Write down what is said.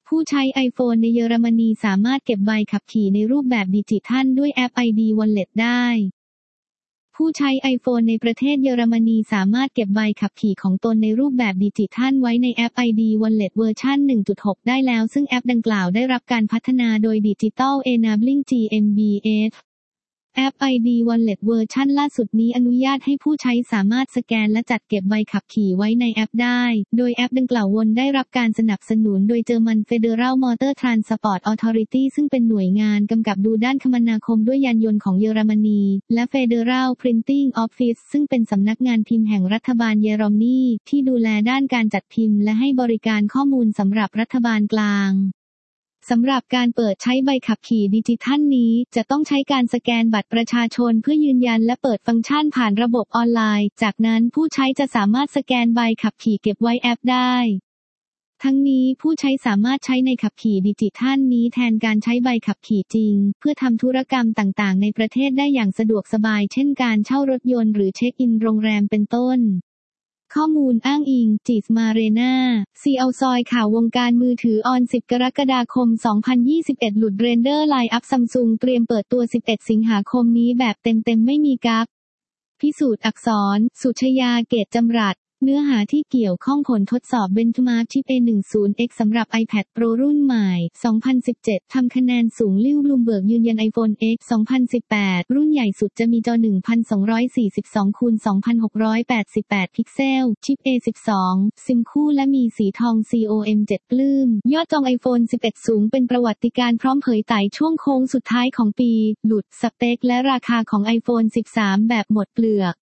ผู้ใช้ iPhone ในเยอรมนีสามารถเก็บใบขับขี่ในรูปแบบดิจิทัลด้วยแอป ID Wallet ได้ผู้ใช้ iPhone ในประเทศเยอรมนีสามารถเก็บใบขับขี่ของตนในรูปแบบดิจิทัลไว้ในแอป ID Wallet เวอร์ชัน 1.6 ได้แล้วซึ่งแอปดังกล่าวได้รับการพัฒนาโดย Digital Enabling GmbHแอป ID Wallet เวอร์ชันล่าสุดนี้อนุญาตให้ผู้ใช้สามารถสแกนและจัดเก็บใบขับขี่ไว้ในแอปได้โดยแอปดังกล่าวได้รับการสนับสนุนโดย German Federal Motor Transport Authority ซึ่งเป็นหน่วยงานกำกับดูด้านคมนาคมด้วยยานยนต์ของเยอรมนีและ Federal Printing Office ซึ่งเป็นสำนักงานพิมพ์แห่งรัฐบาลเยอรมนีที่ดูแลด้านการจัดพิมพ์และให้บริการข้อมูลสำหรับรัฐบาลกลางสำหรับการเปิดใช้ใบขับขี่ดิจิทัลนี้จะต้องใช้การสแกนบัตรประชาชนเพื่อยืนยันและเปิดฟังก์ชันผ่านระบบออนไลน์จากนั้นผู้ใช้จะสามารถสแกนใบขับขี่เก็บไว้แอปได้ทั้งนี้ผู้ใช้สามารถใช้ในขับขี่ดิจิทัลนี้แทนการใช้ใบขับขี่จริงเพื่อทำธุรกรรมต่างๆในประเทศได้อย่างสะดวกสบายเช่นการเช่ารถยนต์หรือเช็คอินโรงแรมเป็นต้นข้อมูลอ้างอิงจิสมาเรนาซีเอาซอยข่าววงการมือถือออน10 กรกฎาคม 2021 หลุดเรนเดอร์ไลน์อัพซัมซุงเตรียมเปิดตัว11 สิงหาคมนี้แบบเต็มๆไม่มีกั๊กพิสูจน์อักษรสุชยาเกตจำรัดเนื้อหาที่เกี่ยวข้องผลทดสอบเบนช์มาร์คชิป A10X สำหรับ iPad Pro รุ่นใหม่ 2017 ทำคะแนนสูงลิ่วบลูมเบิร์กยืนยัน iPhone X 2018 รุ่นใหญ่สุดจะมีจอ 1242 คูณ 2688 พิกเซล ชิป A12 ซิมคู่และมีสีทอง COM7 ปลื้มยอดจอง iPhone 11 สูงเป็นประวัติการณ์พร้อมเผยไต่ช่วงโค้งสุดท้ายของปีหลุดสเปคและราคาของ iPhone 13 แบบหมดเปลือก